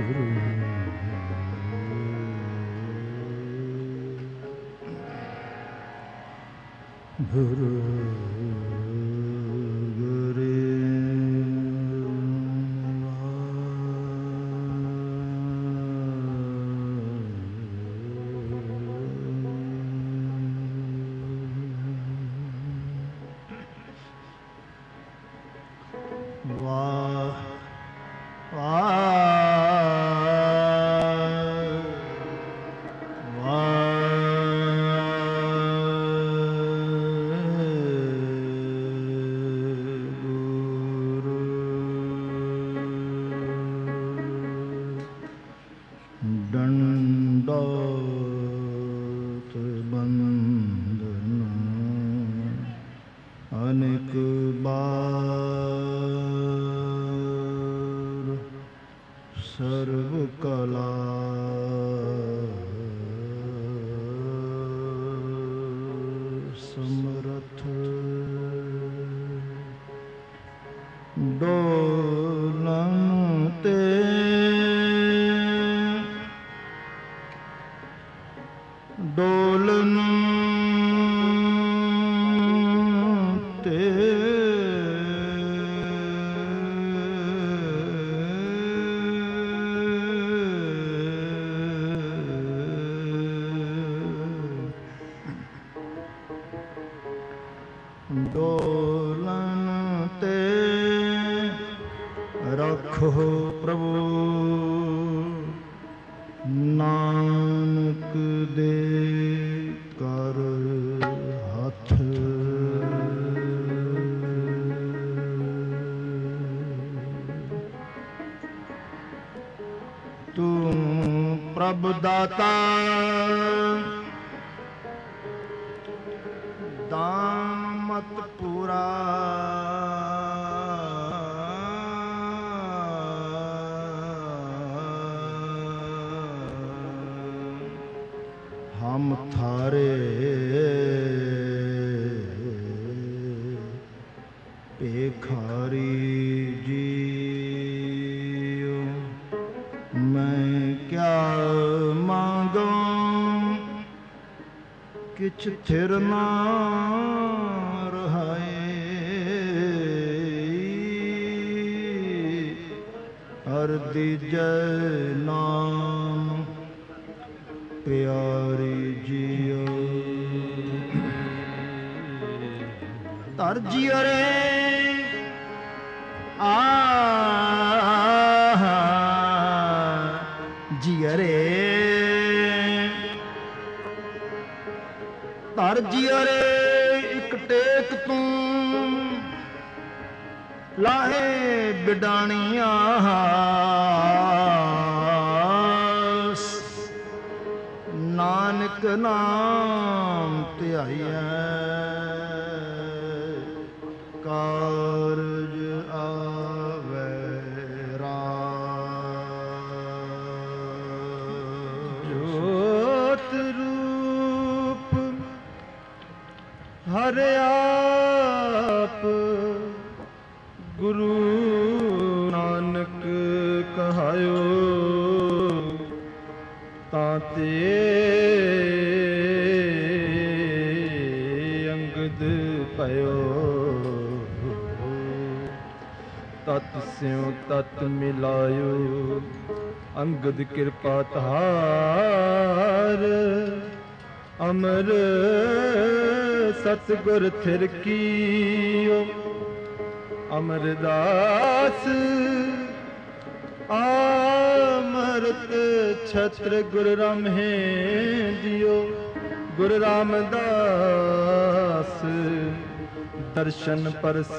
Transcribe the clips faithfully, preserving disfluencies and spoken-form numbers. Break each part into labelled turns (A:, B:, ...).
A: Guru ਥਿਰ ਨਾ ਰਹਾਏ, ਹਰ ਦੀਜੈ ਨਾਮ ਪਿਆਰੀ ਜੀਓ। ਧਰ ਜੀਓ ਰੇ ਆ ਜੀਓ ਰੇ, ਧਰ ਜੀਓ ਰੇ ਇੱਕ ਟੇਕ ਤੂੰ ਲਾਹੇ ਬਿਡਾਣੀਆਂ, ਨਾਨਕ ਨਾਮ ਧਿਆਈਐ ਕਾਰਜ ਆਵੈ ਰਾਮ। ਜੋਤ ਰੂਪ ਹਰ ਆਪ ਗੁਰੂ ਨਾਨਕ ਕਹਾਇਓ, ਤਾਂ ਤੇ ਅੰਗਦ ਪਇਓ। ਤਤ ਸਿਉ ਤਤ ਮਿਲਾਇਓ, ਅੰਗਦ ਕਿਰਪਾ ਧਾਰ। ਅਮਰ ਸਤਿਗੁਰ ਥਿਰ ਕੀਓ, ਅਮਰਦਾਸ ਆਮਰਤ ਛਤਰ ਗੁਰ ਰਾਮਹਿ ਦਿਓ। ਗੁਰ ਰਾਮਦਾਸ ਦਰਸ਼ਨ ਪਰਸ,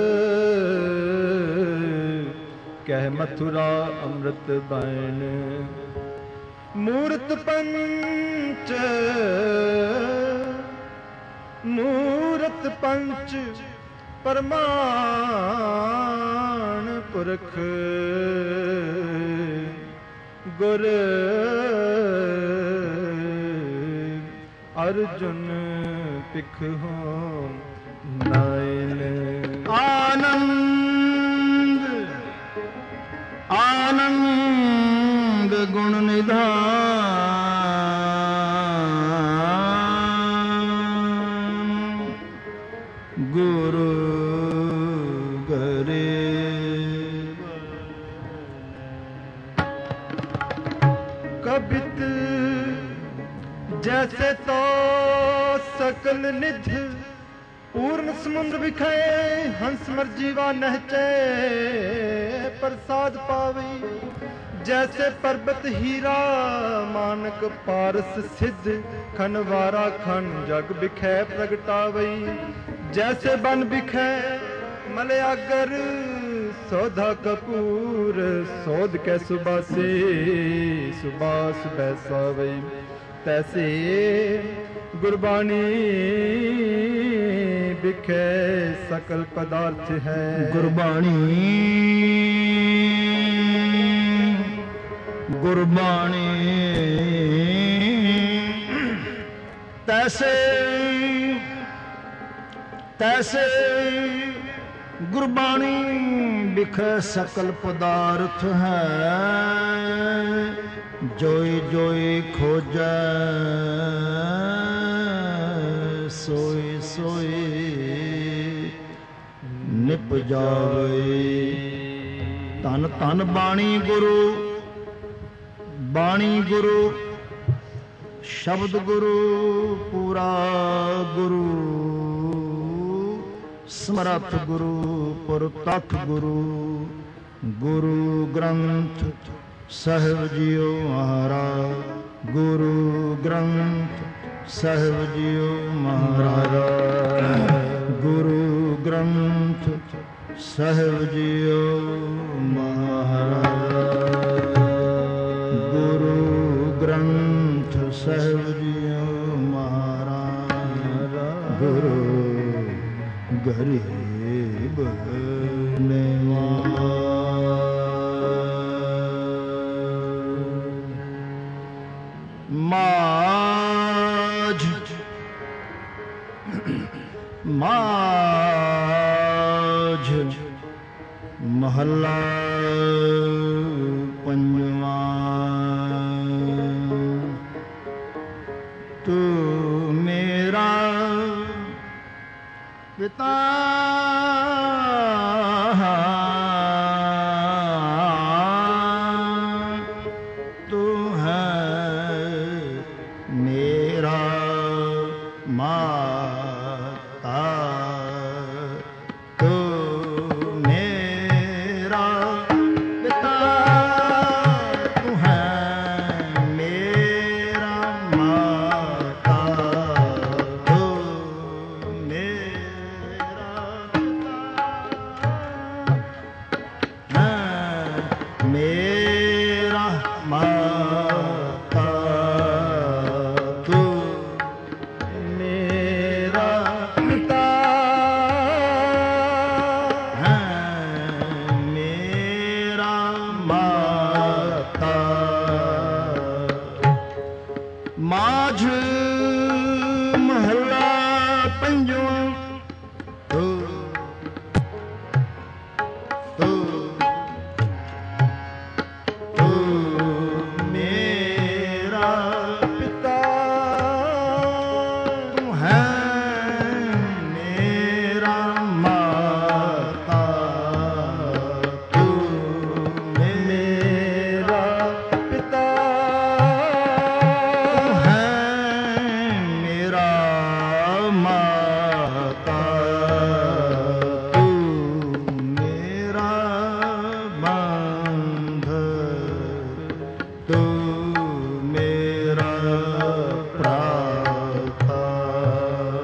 A: ਕਹਿ ਮਥੁਰਾ ਅੰਮ੍ਰਿਤ ਬੈਨ। ਮੂਰਤ ਪੰਚ ਮੂਰਤ ਪੰਚ ਪਰਮਾਣ ਪੁਰਖ, ਗੁਰ ਅਰਜੁਨ ਪਿਖਹੁ ਨਾਇਨ। ਆਨੰਦ ਆਨੰਦ
B: ਸੰਗ ਗੁਣ ਨਿਧਾਨ ਗੁਰੂ ਗਰੀਬ
A: कबित जैसे तो सकल निध पूर्ण समुद्र बिखाए हंस मर्जीवा नहचे प्रसाद पावई जैसे पर्वत हीरा मानक पारस सिद्ध खनवारा खन जग बिखै प्रगटावई जैसे बन बिखै मलयागर सौधा कपूर सौध कै सुबासे सुबास बैसावई तैसे गुरबानी बिखे सकल पदार्थ है
B: गुरबाणी गुरबाणी तैसे तैसे गुरबाणी बिखे सकल पदार्थ है जोई जोई खोजै सोई सोई निप जावे धन धन बाणी गुरु बाणी गुरु शब्द गुरु पूरा गुरु समरथ गुरु पुरतख गुरु गुरु ग्रंथ साहिब जियो महाराज गुरु ग्रंथ साहिब जियो महाराज गुरु ग्रंथ साहिब जियो महाराज गुरु ग्रंथ साहिब जियो महाराज गुरु गरीब निवाज माझ माझ महला पंजवा तू मेरा पिता तू है मेरा माता तू मेरा पिता तू है मेरा माता तू मेरा पिता है मेरा माता तू मेरा पिता है मेरा माता माझ महला पंजवा तू तू तू मेरा पिता तू है मेरा माता तू मेरा
A: पिता
B: तू है मेरा माता तू मेरा बंध तू मेरा प्राता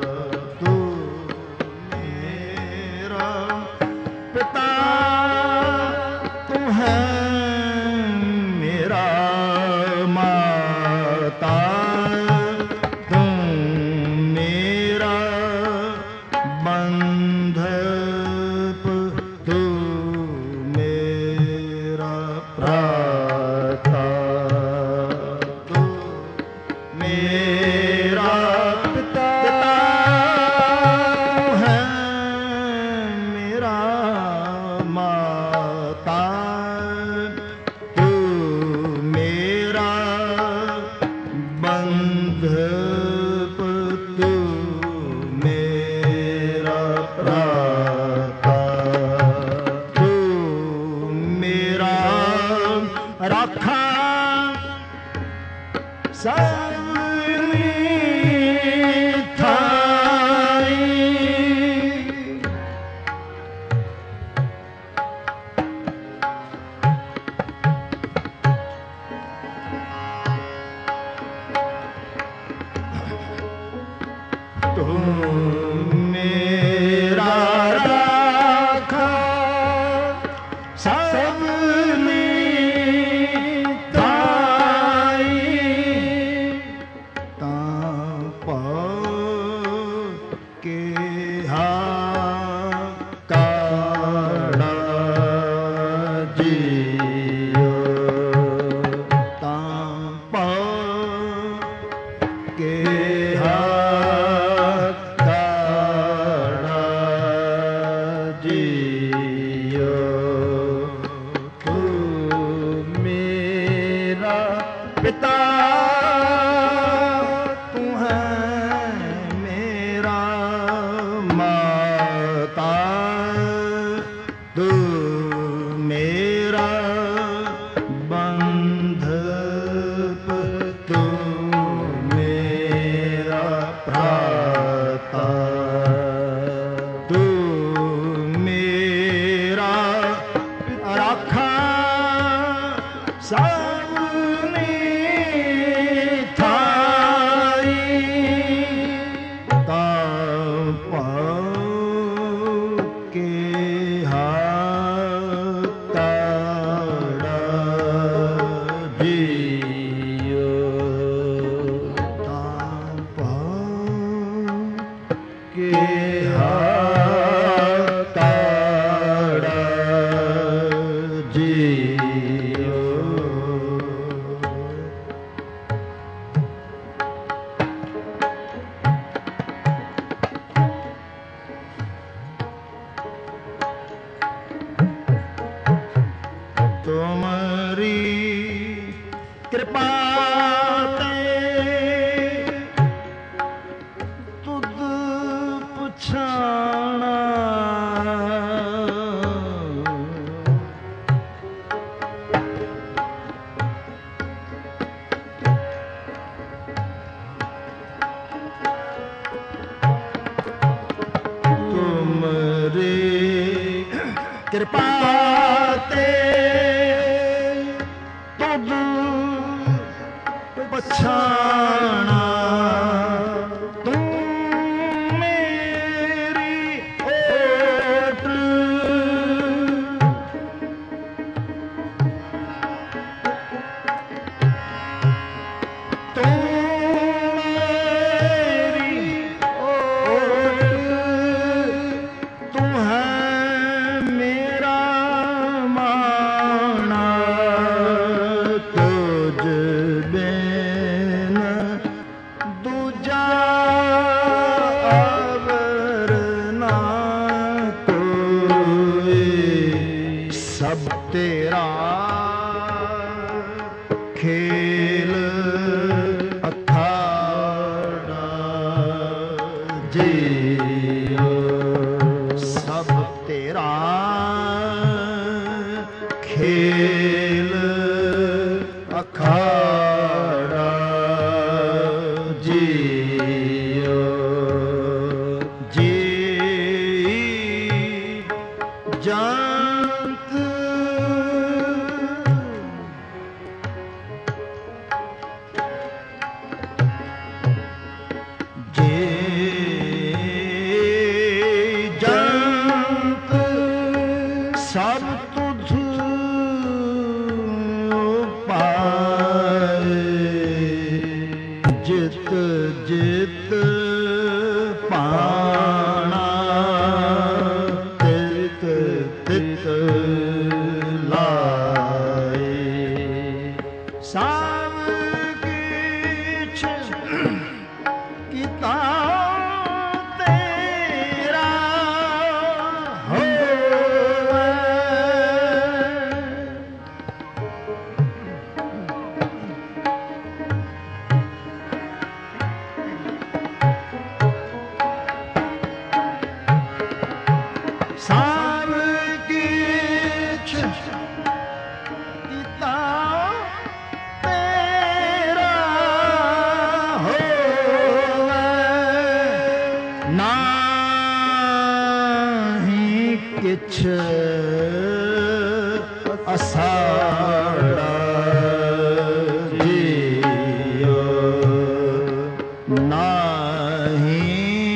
B: ਨਾਹੀ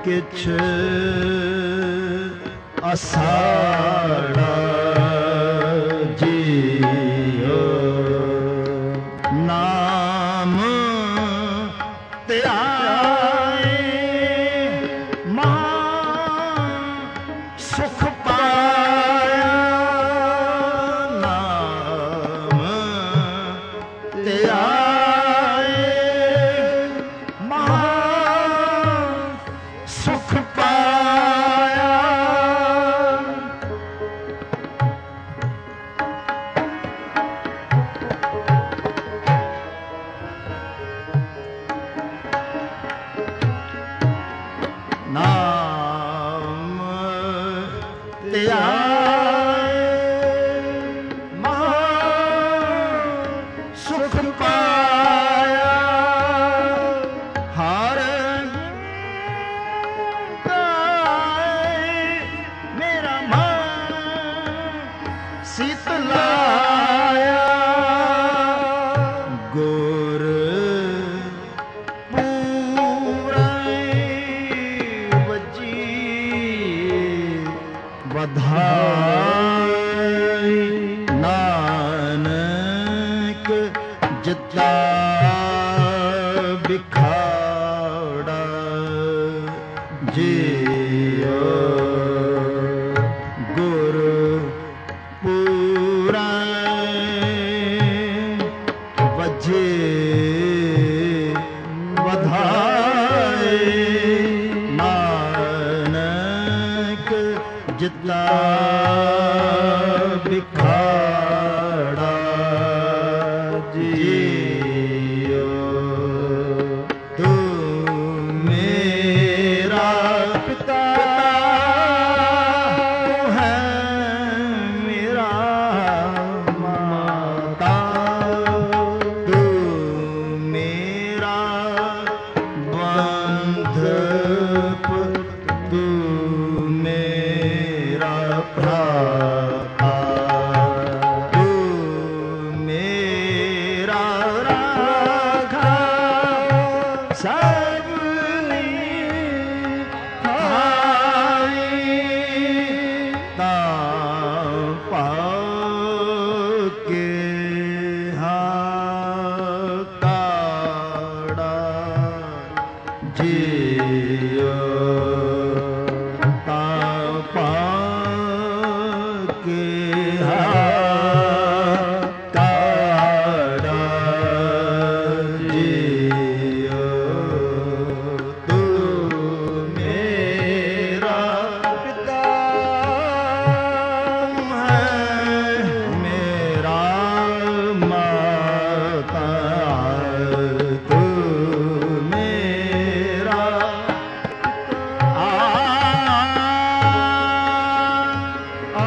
B: ਕਿਛ ਅਸਾੜਾ ਜੀਓ ਨਾਮ ਧਿਆਏ ਮਹਾ ਸੁਖ ਪਾਇਆ ਨਾਮ ਧਿਆਏ ਮਹਾ ਸੁਖ ਪਾਇਆ ਨਾਮ ਧਿਆਏ ਮਹਾ ਸੁਖ ਪਾਇਆ ਹਰ ਗਾਏ ਮੇਰਾ ਮਨ ਸੀਤਲਾਇਆ ਗੁਰ ਵਧਾਈ ਨਾਨਕ ਜਿੱਤਾ ਬਿਖਾੜਾ ਜੀਓ ਗੁਰ ਪੂਰੈ ਵਜੇ ਵਧਾਏ ਨਾਨਕ ਜਿੱਤਾ ਬਿਖਾੜਾ ਜੀਓ ਤੂੰ ਮੇਰਾ ਪਿਤਾ ਹੈ ਮੇਰਾ ਮਾਤਾ ਤੂੰ ਮੇਰਾ ਬੰਧਪ ਤੂੰ ਮੇਰਾ ਭਰਾਤਾ ਤੂੰ ਮੇਰਾ ਰਾਖਾ ਸਭਨੀ ਹਾਈ ਤਾਂ ਪਾਉ ਕੇ ਹਾਕਾੜਾ ਜੀਓ ਤਾਂ ਪਾਉ ਕੇ ਹਾਕਾੜਾ ਜੀਓ ਤੂੰ ਮੇਰਾ ਪਿਤਾ ਹੈ ਮੇਰਾ ਮਾਤਾ ਤੂੰ ਮੇਰਾ ਆ ਆ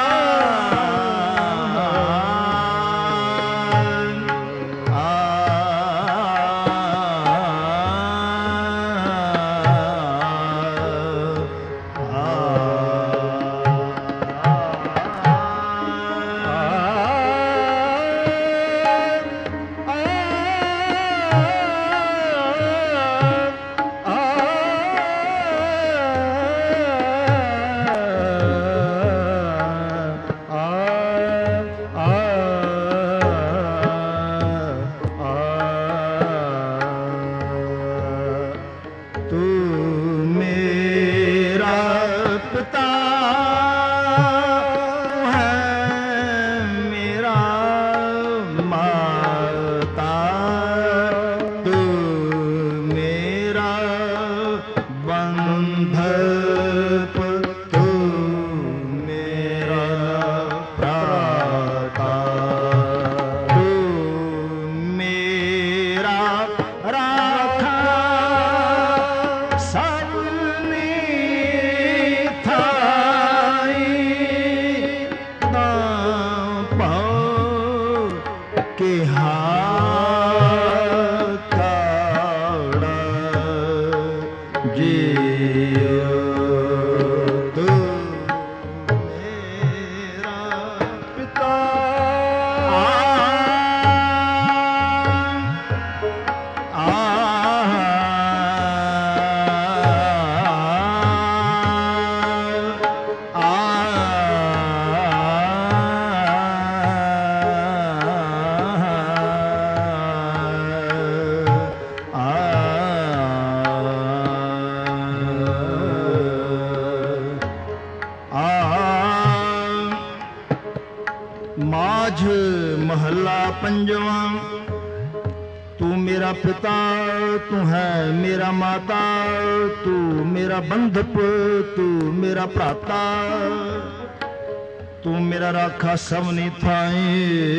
B: ਤੂੰ ਮੇਰਾ ਪਿਤਾ ਹੈ ਮੇਰਾ ਮਾਤਾ ਤੂੰ ਮੇਰਾ ਬੰਧਪ ਤੂੰ ਮੇਰਾ ਭਰਾਤਾ ਤੂੰ ਮੇਰਾ ਰਾਖਾ ਸਭਨੀ ਥਾਈ ਤਾਂ ਪਾਉ ਕੇ ਹਾਕਾੜਾ ਜੀਓ ਤੂੰ ਮੇਰਾ ਪਿਤਾ ਆ
A: पंजवा। तू मेरा पिता, तू है मेरा माता, तू मेरा बंधुप, तू मेरा भ्राता, तू मेरा राखा सबनी थाई।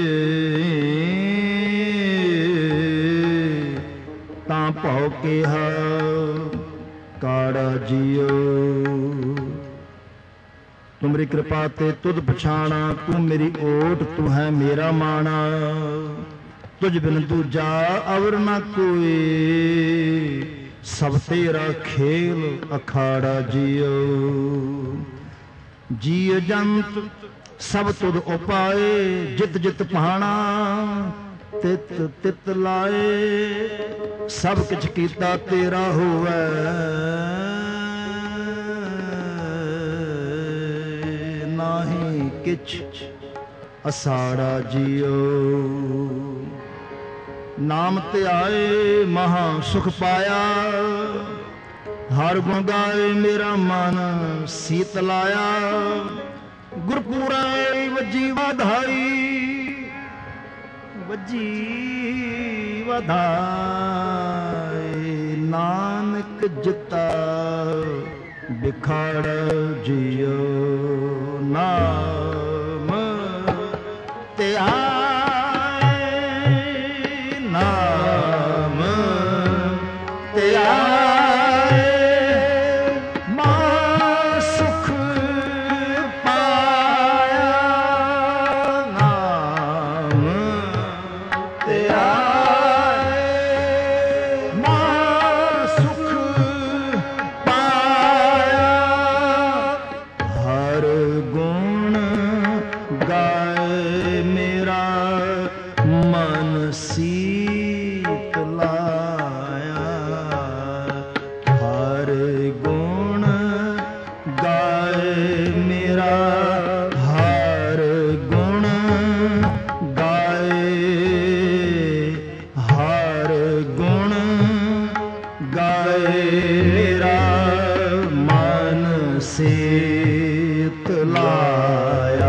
A: तां भौ केहा काड़ा जियो। तू मेरी कृपा ते तुध पछाणा, तू मेरी ओट, तू है मेरा माना। तुझ बिन दूजा अवर न कोई, सब तेरा खेल अखाड़ा जियो। जीव जंत सब तुध उपाए, जित जित पहाना तित तित लाए। सब किछ कीता तेरा होवै, नाहीं किछ असाड़ा जियो। नाम ध्याए महा सुख पाया, हर गुण गाए मेरा मन सीत लाया। गुरपुरा वजी वाधाई, वजी वाधाई। नानक जिता बिखाड़ जियो। नाम त्याए, नाम त्याए, मां सुख पाया। नाम त्याए, मां सुख पाया। हर गुण गाए मेरा मन सीत लाया। हर गुण गाए मेरा, हर गुण गाए, हर गुण गाए मेरा मन सीत लाया।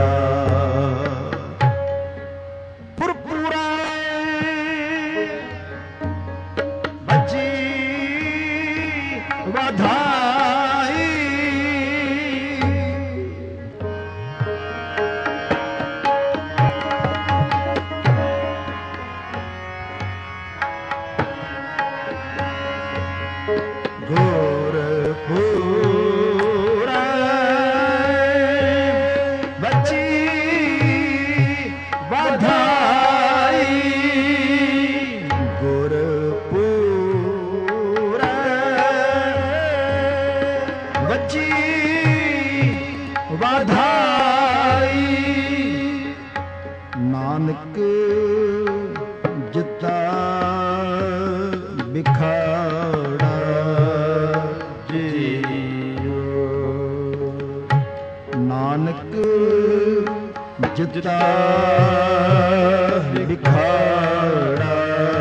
A: पुरपुरा बची वाधाई। गुरपुरा बची वाधाई। गुरपुरा बची वाधाई। नानक जिता बिखाड़ा जियो। नानक जिता बिखाड़ा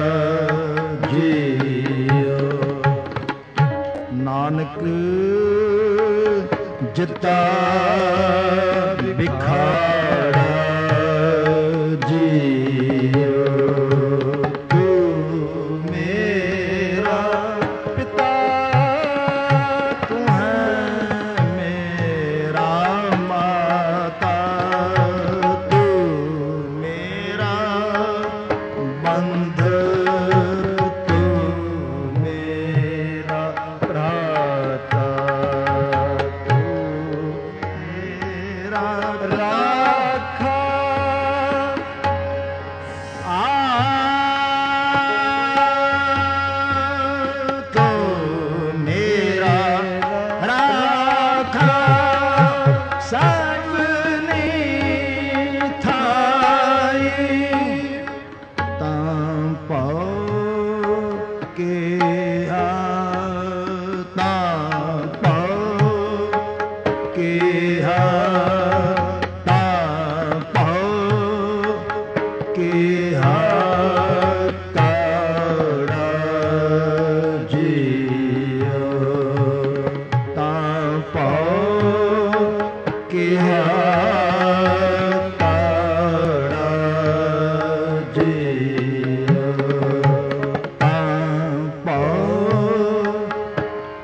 A: जियो। नानक जिता बिखाड़ा जियो। तू मेरा पिता, तू है मेरा माता, तू मेरा बंधु, तू मेरा भ्राता, तू मेरा राज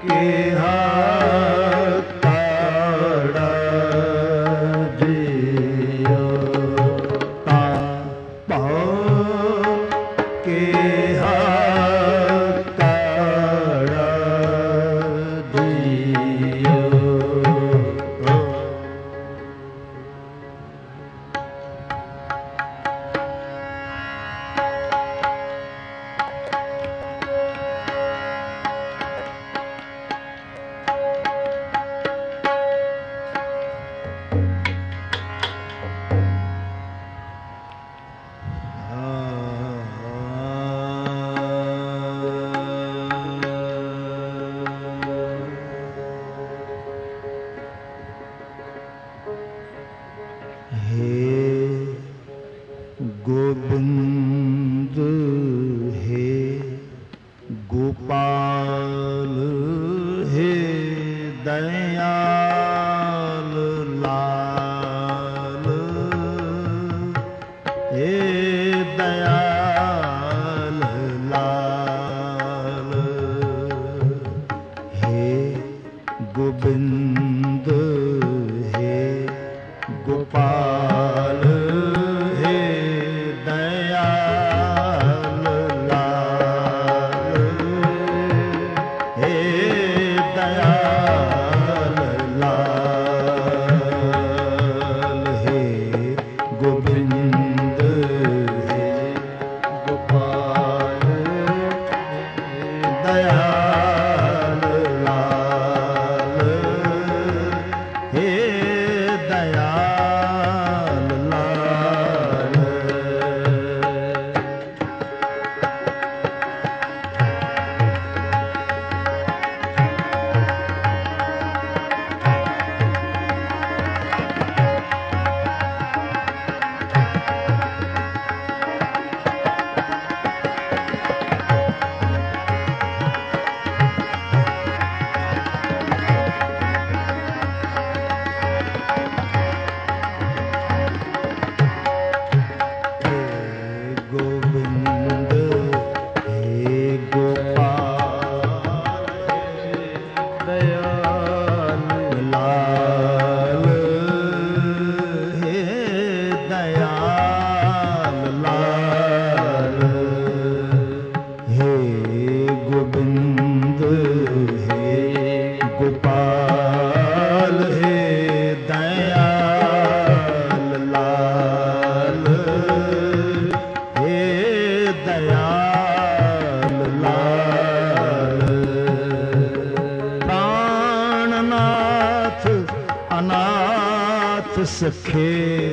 A: सखे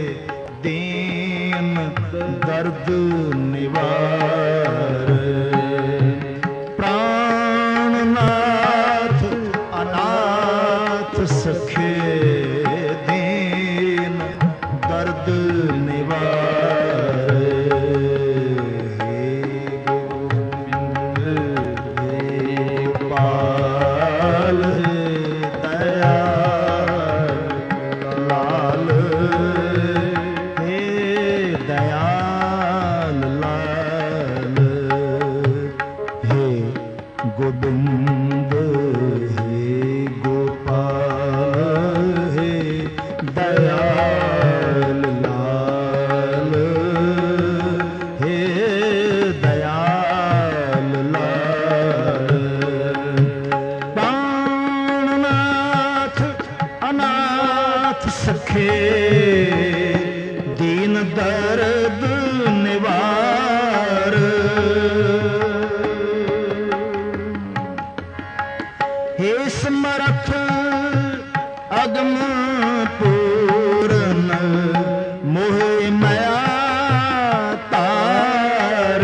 A: दीन दर्द निवार, प्राणनाथ अनाथ सखे दीन दर्द निवार। हे गोविंद हे पाल हे दयाल लाल, हे दयाल लाल, हे गोविंद हे गोपाल, हे दयाल लाल, हे दयाल लाल। प्राणनाथ अनाथ सखे दीन दर्द निवार, हे समर्थ अगम पूरन मोह माया तार,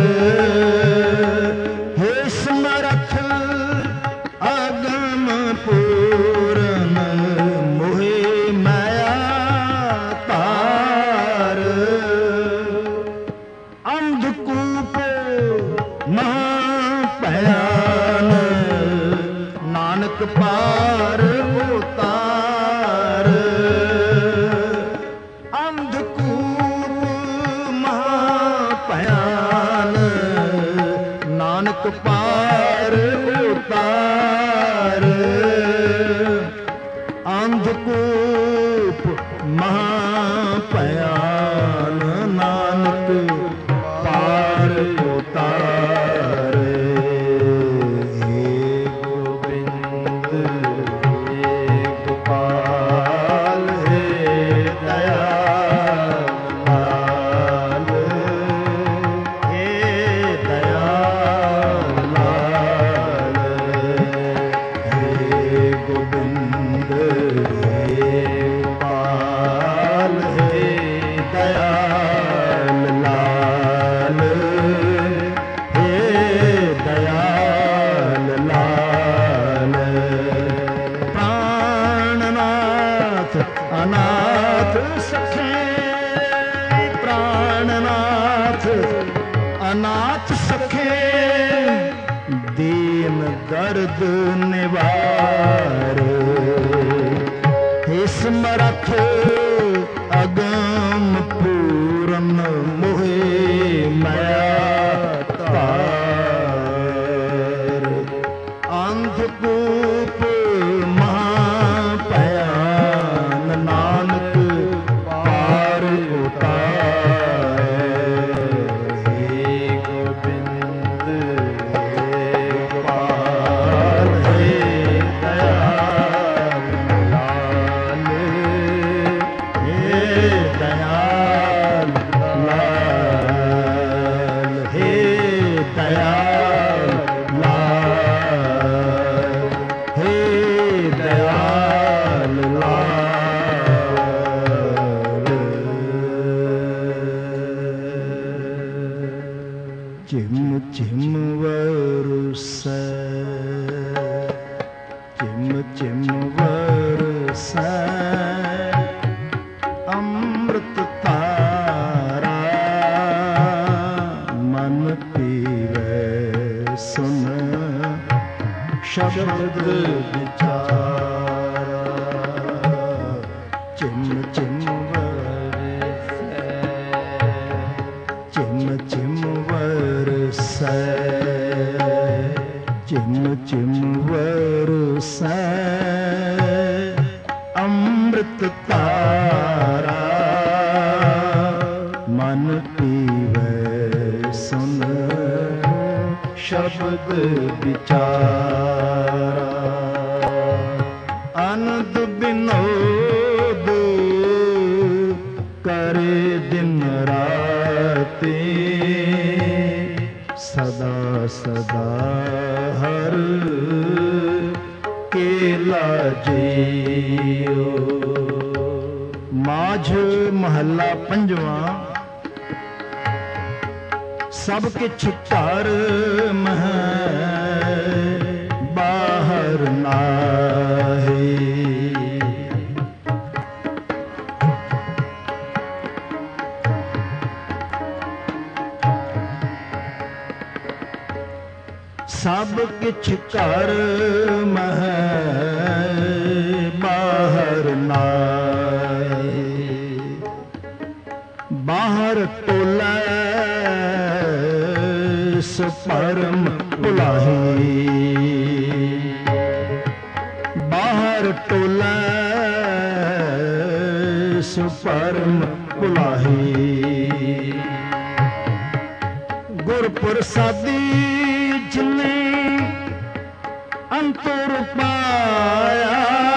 A: हे समर्थ अगम पूरन मोह माया तार। अंधकूप महाभयान नानक पार उतार, अंधकूप महाभयान नानक पार उतार। ਅਨਾਥ ਸਖੇ ਪ੍ਰਾਣਨਾਥ ਅਨਾਥ ਸਖੇ ਦੀਨ ਦਰਦ ਨਿਵਾਰ हे ਸਮਰੱਥ ਅਗਮ ਪੂਰਨ ਮੋਹਿ ਮਾਇਆ ਧਾਰ ਅੰਧ ਕੂਪ ਮਹਾ ਭਿਆਨ ਨਾਨਕ ਪਾਰ ਉਤਾਰ हे ਗੋਬਿੰਦ ਗੋਪਾਲ हे ਦਇਆਲ ਲਾਲ हे ਦਇਆਲ ਲਾਲ हे ਦਇਆਲ ਲਾਲ हे ਦਇਆਲ ਲਾਲ ਝਿਮ ਝਿਮ ਵਰਸੈ ਝਿਮ ਝਿਮ ਵਰਸੈ ਅੰਮ੍ਰਿਤ ਧਾਰਾ ਮਨ ਪੀਵੈ ਸੁਨ ਸ਼ਬਦ ਵਿਚਾਰਾ ਝਿਮ ਝਿਮ ਵਰਸੈ ਝਿਮ ਝਿਮ ਵਰਸੈ ਝਿਮ ਝਿਮ ਵਰਸੈ ਅੰਮ੍ਰਿਤ ਧਾਰਾ ਮਨ ਪੀਵੈ ਸੁਨ ਸ਼ਬਦ ਵਿਚਾਰਾ ਅਨੰਦ ਬਿਨੋਦ ਕਰੇ ਦਿਨ ਰਾਤੀ ਸਦਾ ਸਦਾ ਹਰ ਕੇਲਾ ਜੀਓ। ਮਾਝ ਮਹੱਲਾ ਪੰਜਵਾਂ। ਸਭ ਕਿਛ ਘਰ ਮਹਿ ਬਾਹਰ ਨਾਹੀ। ਸਭ ਕਿਛ ਘਰ ਮਹਿ ਬਾਹਰ ਨਾਹੀ। ਬਾਹਰ ਟੋਲੇ ਸੋ ਪਰਮ ਭੁਲਾਹੀ। ਬਾਹਰ ਟੋਲੇ ਸੋ ਪਰਮ ਭੁਲਾਹੀ। ਗੁਰ ਪ੍ਰਸਾਦੀ ਜਿਨੇ ਅੰਤਰ ਪਾਇਆ।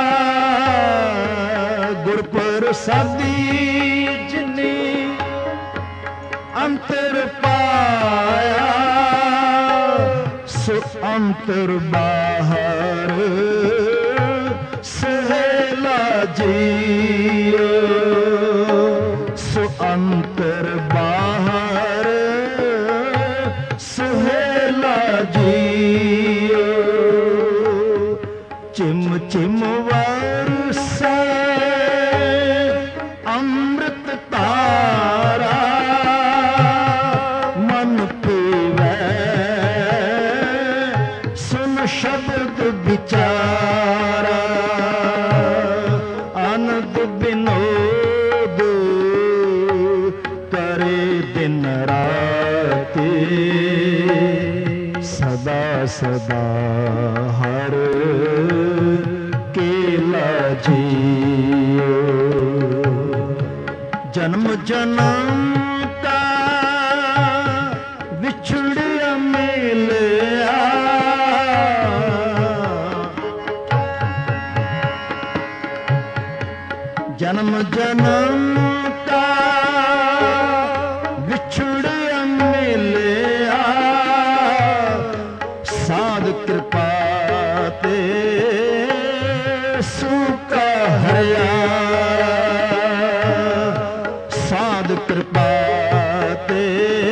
A: ਗੁਰ ਪ੍ਰਸਾਦੀ ਜਿਨੇ ਅੰਤਰ ਪਾਇਆ। ਸੋ ਅੰਤਰ ਬਾਹਰ ਸਹੇਲਾ ਜੀਓ। ਸੋ ਅੰਤਰ ਬਾਹਰ ਸਹੇਲਾ ਜੀਓ। ਚਿਮ ਚਿਮ ਵਰਸੈ ਅੰਮ੍ਰਿਤ ਧਾਰਾ। ਮਨ ਪੀਵੈ ਸੁਨ ਸ਼ਬਦ ਵਿਚਾਰਾ। ਅਨੰਦ ਬਿਨੋਦ ਕਰੇ ਦਿਨ ਰਾਤੀ। ਸਦਾ ਸਦਾ ਹਰ ਕੇਲਾ ਜੀਓ। ਜਨਮ ਜਨਮ ਕਾ ਵਿਛੜਿਆ ਮਿਲਿਆ। ਜਨਮ ਜਨਮ ਕਾ ਵਿਛੜਿਆ ਮਿਲਿਆ। ਸਾਧ ਕਿਰਪਾ ਤੇ ਸੁਕਾ ਹਰਿਆ। ਸਾਧ ਕਿਰਪਾ ਤੇ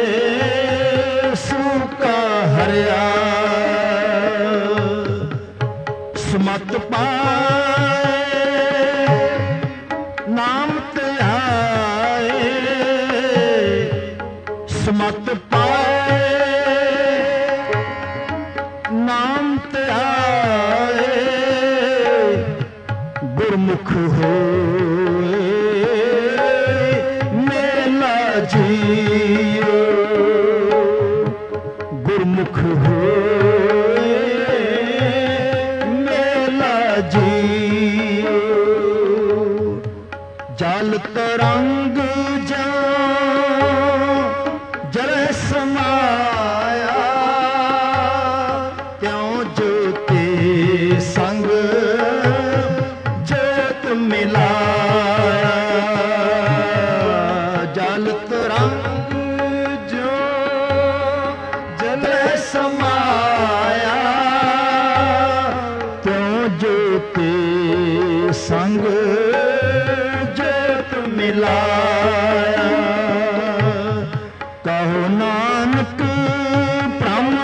A: ਸੁਕਾ ਹਰਿਆ। ਸਮਤ ਪਾਏ ਨਾਮ ਧਿਆਏ ਸਮਤ ਪਾਏ, ਨਾਮ ਧਿਆਏ ਗੁਰਮੁਖ ਹੋਏ ਮੇਲਾ ਜੀਓ, ਗੁਰਮੁਖ ਹੋਏ ਮੇਲਾ ਜੀਓ। ਜਲ ਤਰੰਗ ਜਾਂ ਜਲ ਸਮਾਇਆ, ਤਿਉ ਜੋਤੀ ਸੰਗ ਜੋਤ ਮਿਲਾਇਆ। ਜਲ ਤਰੰਗ ਜੋ ਜਲ ਸਮਾਇਆ, ਤਿਉ ਜੋਤੀ ਸੰਗ ਜੋਤ ਮਿਲਾਇਆ। ਕਹੋ ਨਾਨਕ ਭ੍ਰਮ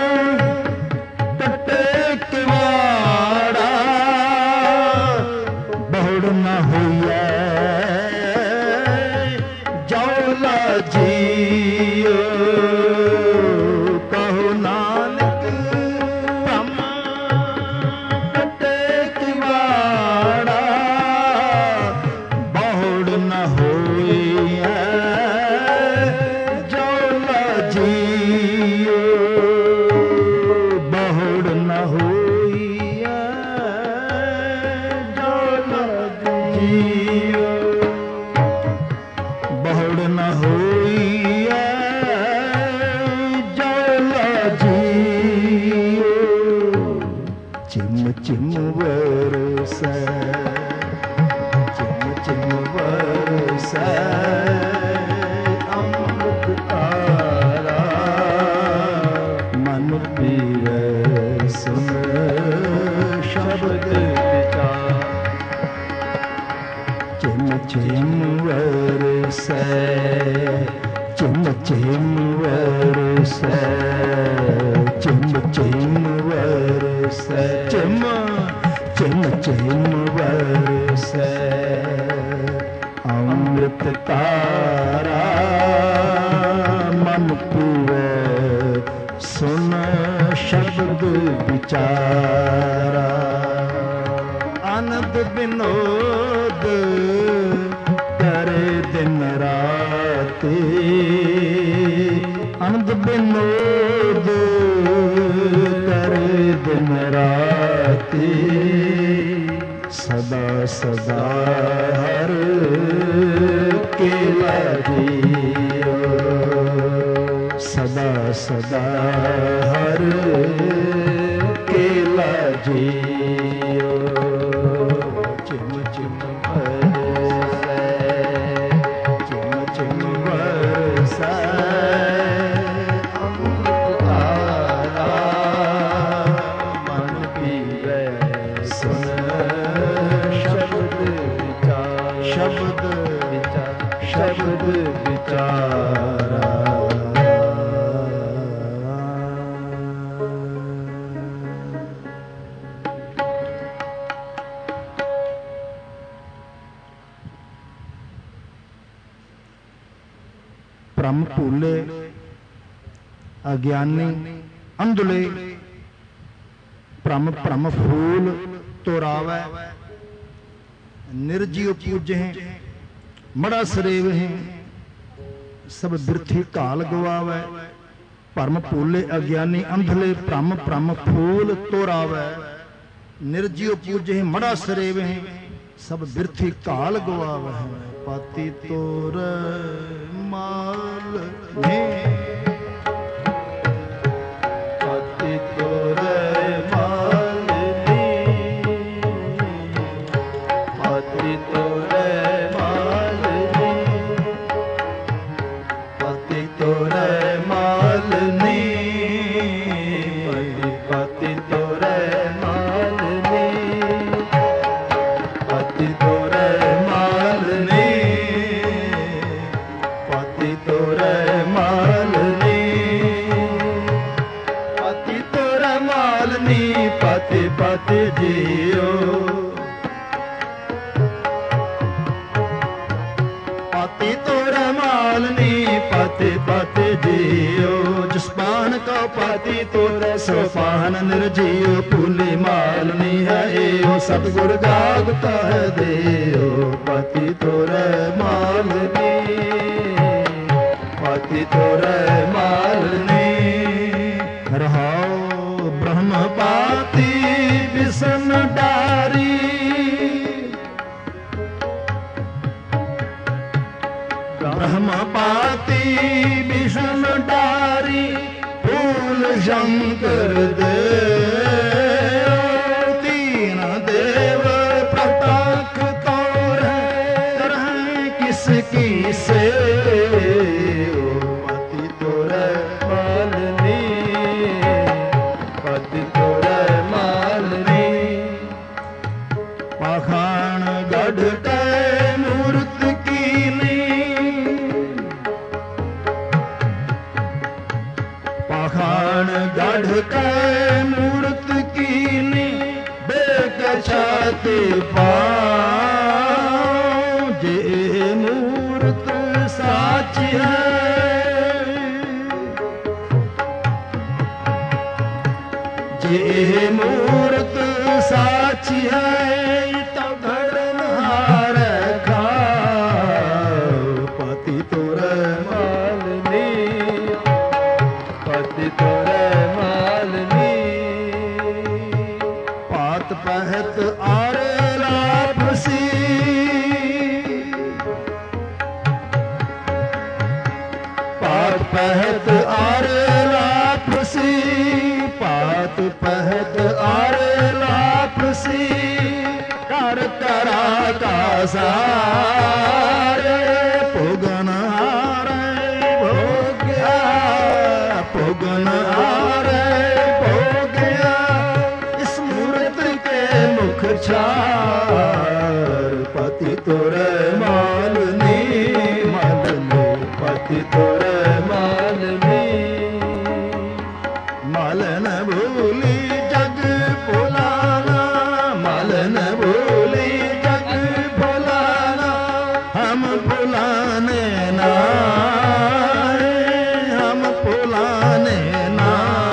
A: ਟਟੇ ਕਿਵਾੜਾ, ਬਹੁੜ ਨਾ ਹੋਈਐ ਜੌਲਾ ਜੀਓ। ਕਹੋ ਨਾਨਕ ਭ੍ਰਮ ਟਟੇ ਕਿਵਾੜਾ, ਬਹੁੜ ਨਾ ਹੋਈਐ ਜੌਲਾ ਜੀਓ, ਬਹੁੜ ਨਾ ਹੋਈਐ ਜੌਲਾ ਜੀਓ, ਬਹੁੜ ਨਾ ਹੋਈਐ ਜੌਲਾ ਜੀਓ। ਚਿਮ ਚਿਮ ਵਰਸੈ, ਚਿਮ ਚਿਮ ਵਰਸੈ ਅੰਮ੍ਰਿਤ ਧਾਰਾ, ਮਨ ਪੀਵੈ ਸੁਨ ਸ਼ਬਦ ਵਿਚਾਰ। ਚਿਮ ਚਿਮ ਵਰਸੈ, ਚਿਮ ਚਿਮ ਵਰਸੈ, ਚਿਮ ਚਿਮ ਵਰਸੈ, ਚਿਮ ਚਿਮ ਚਿਮ ਵਰਸੈ ਅੰਮ੍ਰਿਤ ਧਾਰਾ, ਮਨ ਪੂਵੈ ਸੁਨ ਸ਼ਬਦ ਵਿਚਾਰਾ। ਆਨੰਦ ਬਿਨੋਦ ਕਰੇ ਦਿਨ ਰਾਤੀ, ਆਨੰਦ ਬਿਨੋਦ ਕਰੇ ਦਿਨ ਰਾਤੀ, ਸਦਾ ਸਦਾ ਹਰ ਕੇਲਾ ਜੀਓ, ਸਦਾ ਸਦਾ ਹਰ ਕੇਲਾ ਜੀਓ। ਚਿਮ ਚਿਮ ਵਰਸੈ, ਚਿਮ ਚਿਮ ਵਰਸੈ ਅੰਮ੍ਰਿਤ ਧਾਰਾ, ਮਨ ਪੀਵੈ ਸੁਨ ਸ਼ਬਦ ਵਿਚਾਰ, ਸ਼ਬਦ ਵਿਚਾਰ, ਸ਼ਬਦ ਵਿਚਾਰਾ। ਭ੍ਰਮ ਭੂਲੇ ਅਗਿਆਨੀ ਅੰਧਲੇ, ਭ੍ਰਮ ਭ੍ਰਮ ਫੂਲ ਤੋਰਾਵੈ, ਨਿਰਜੀਉ ਪੂਜਹਿ ਮੜਾ ਸਰੇਵਹਿ, ਸਭ ਬਿਰਥੀ ਘਾਲ ਗਵਾਵੈ। ਭਰਮ ਭੂਲੇ ਅਗਿਆਨੀ ਅੰਧਲੇ, ਭ੍ਰਮ ਭ੍ਰਮ ਫੂਲ ਤੋਰਾਵੈ, ਨਿਰਜੀਉ ਪੂਜਹਿ ਮੜਾ ਸਰੇਵਹਿ, ਸਭ ਬਿਰਥੀ ਘਾਲ ਗਵਾਵੈ। ਪਾਤੀ ਤੋਰ ਮਾਲ ਨੇ, ਪਾਤੀ ਤੋਰ ਮਾਲ ਨੇ, ਪਾਤੀ ਤੋਰ ਮਾਲ ਨੇ, ਪਾਤੀ ਤੋਰ ਮਾਲ ਨੇ, ਪਾਤੀ ਤੋਰ ਮਾਲ ਨੇ, ਪਾਤੀ ਤੋਰ ਮਾਲ ਨੇ, ਪਾਤੀ ਤੋਰ ਮਾਲ पाती तोरे सोपान निर्जीव फूली मालनी है एओ सतगुर जागता है देओ पाती तोरे मालनी पाती तोरे मालनी रहाओ ब्रह्म पाती विष्ण डारी ब्रह्म पाती विष्णु डारी फूल शंकर देव तीन देव प्रताख तोर तरह किसकी से पति तोर मालनी पति तोर मालनी पाखाण गढ़ मूर्त की पाखाण गढ़ के मूर्त कीनी बेक छाती पाओ जे मूर्त साची है जे मूर्त साची है तो घड़नहार खाओ पति तोर मालनी पति तोरे मालनी पात पहत आरे लापसी पात पहत आरे लापसी पात पहत आरे लापसी कर करा का सारे पुगन हारे भोग्या पुगन हारे भोग्या इस मूर्त के मुख छार पति तोरे मालनी मालनी पति तोरे मालनी मालन भूली जग भुलाना मालन भूली जग भुलाना हम भुलाने ना हम भुलाने ना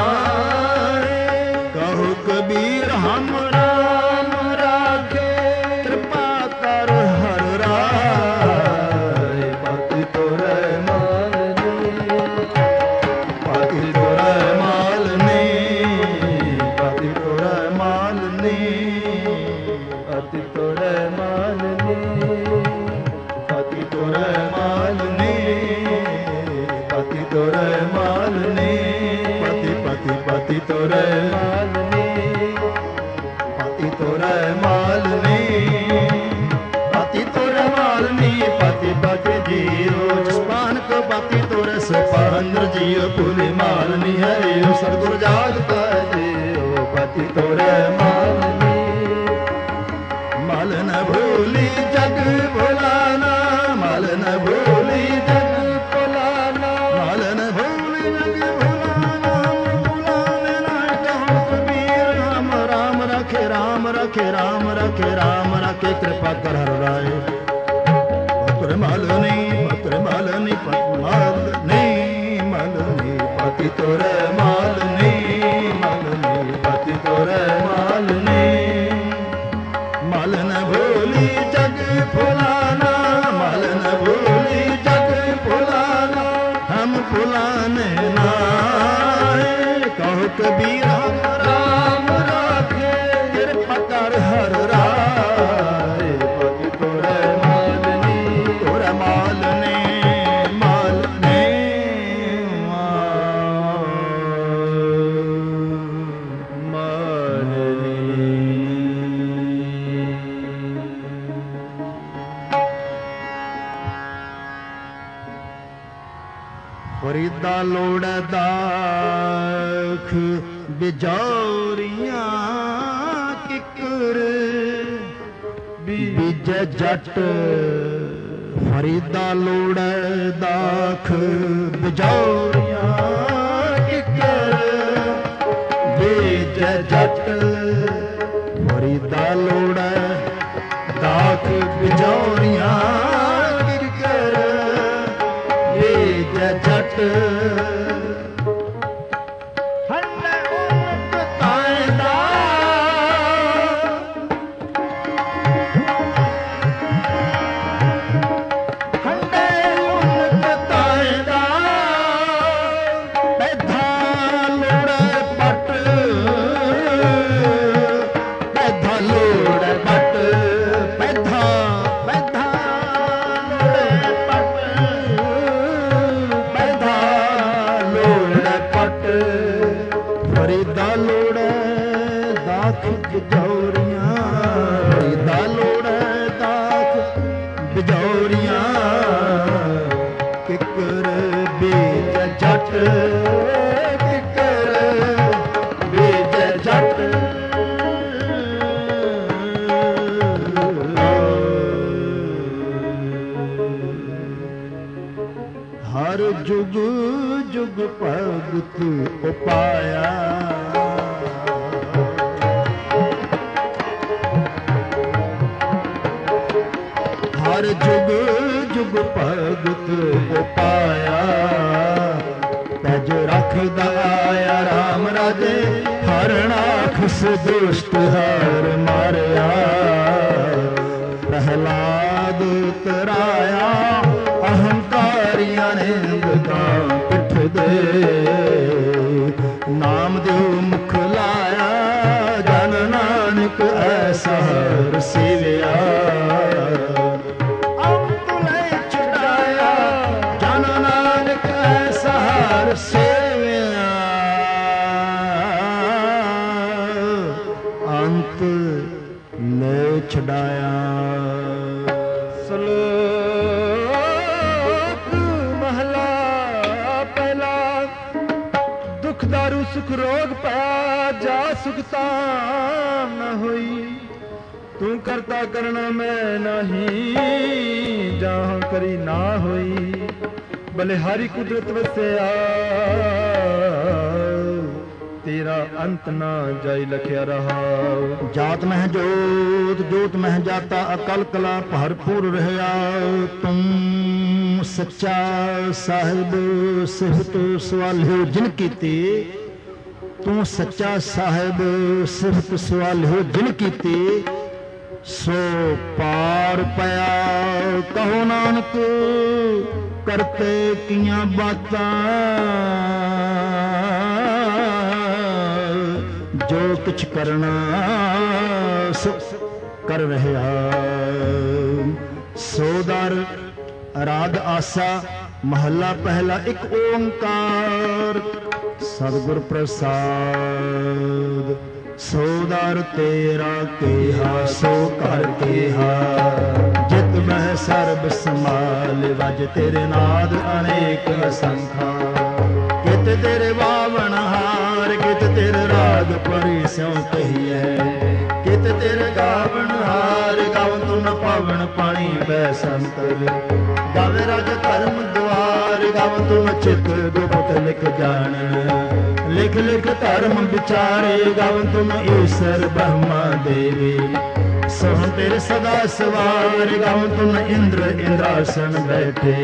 A: कहो कबीर हम राम राखे कृपा कर हर राय पति तोरे मालनी पति तोरे मालनी पति तोरे मालनी पति तोरे मालनी पति तोरे मालनी पति तोरे मालनी पति पति पति तोरे मालनी पति तोरे मालनी पति तोरे मालनी पति पति जीरो जसपान को पति तोरे सोपान जीव फूली मालनी है यो सतगुर जागता है जीव पति तोरे मालनी मालन भूली जग भुलाना मालन भूली जग भुलाना मालन भूली जग भुलाना भुलाने ना कहो कबीर हम राम रखे राम रखे राम रखे राम रखे कृपा कर हर राय पत्र मालनी पत्र मालनी पत्र मालनी मालनी पति तोरे मालनी मालनी पति तोरे मालनी मालन भूली जग फुलाना मालन भूली जग फुलाना हम फुलाने ना कहो कबीर हम राम राखे कृपा कर हर राय पति तोरे मालनी तोरे मालनी मालनी फरीदा लोड़ दाख बिजौरियां किकर बीज जट फरीदा लोड़ दाख बिजौरियां किकर बीज जट फरीदा लोड़ दाख बिजौरियां किकर बीज जट जुग जुग भगत उपाया। हर जुग जुग भगत उपाया। तज रखदा आया राम राजे हर राखस दुष्ट हर मारया। प्रहलाद तराया अहंकारियां ने बगां पिठ दे। नाम देव मुख लाया जन नानक ऐसा हर सेविया। अंत ले छुड़ाया जन नानक ऐसा हर सेविया। अंत ले छुड़ाया। दारू सुख रोग पाया जा सुखता न होई। तू करता करना मैं नहीं जहाँ करी ना होई। बलिहारी कुदरत वसया तेरा अंत ना जाई लखिया रहा। जात मह जोत जोत मह जाता अकल कला भरपूर रहया। तुम सच्चा साहिब सिफत सवालियो जिन कीती। तू सच्चा साहिब सिफत सवालियो जिन कीती। सो पार पया कहो नानक करते किया बातां। जो कुछ करना सो कर रहया। सोदर राग आसा महला पहला एक ओंकार। सतगुर प्रसाद सोदर तेरा केहा सो कर केहा। जित मह सर्ब समाल वज तेरे नाद अनेक असंखा। कित तेरे बावन हार कित तेरे राग परी स्यों कहिए। कित तेरे गावन हार गावन तुम पावन पानी बै संतर। गावे राज धर्म द्वार गावन तुम चित गुप्त लिख जान। लिख लिख धर्म विचारे गावन तुम ईश्वर ब्रह्मा देवी। सोह तेरे सदा सवार गावन तुम इंद्र इंद्रासन बैठे।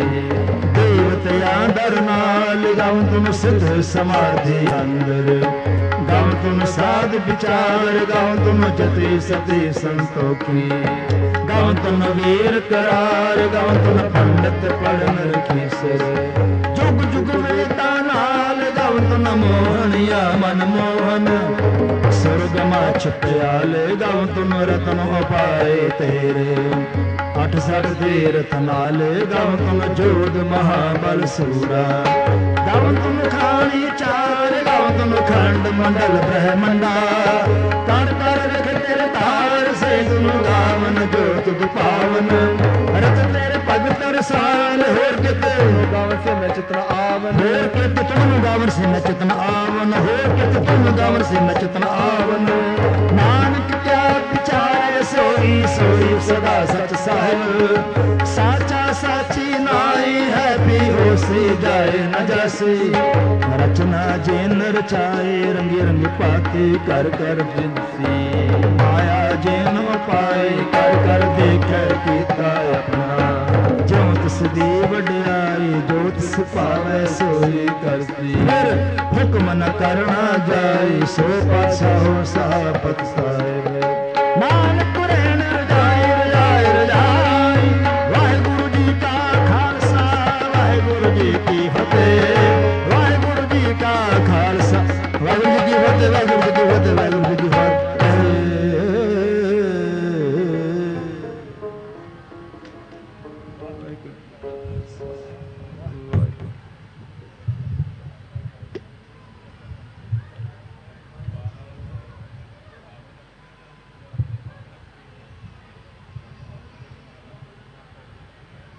A: देवतया दर नाल गावन तुम सिद्ध समाधि अंदर। गावन तुम साध विचार गावन तुम जति सती संतोखी। गावन तुम वीर करार गावन तुम पंडित पढ़न रखी सिर। जुग जुग वेदा नाल गावन तुम मोहनिया मन मोहन। स्वर्ग मा छपयाल गावन तुम रतन उपाय तेरे। अठ सठ तीरथ नाल गावन तुम जोध महाबल सूरा। गावन तुम खानी चार गावन तुम खंड मंडल ब्रह्मंडा। कर कर रख तेरे तार से तुम गावन जोत पावन। रत तेरे भगत रसाल होर कित गावन से मैं चितना आवन। होर कित तुम गावन से मैं चितना आवन। होर कित तुम गावन से मैं चितना आवन। नानक क्या विचार सोई सोई सदा सच साहिब। साचा साची नाई है भी हो सी जाए न जासी। रचना जेन रचाए रंगी रंगी पाती कर कर जिनसी। आया जेन पाए कर कर देखे कीता अपना। जो तिस दी वड्याई जो तिस पावे सोई करती। फिर हुक्म न करना जाए सो पासा हो सापत साहिब। नानक रहन रजाई रजाई रजाई। वाहिगुरु जी का खालसा वाहिगुरु जी की फतेह। वाहिगुरु जी का खालसा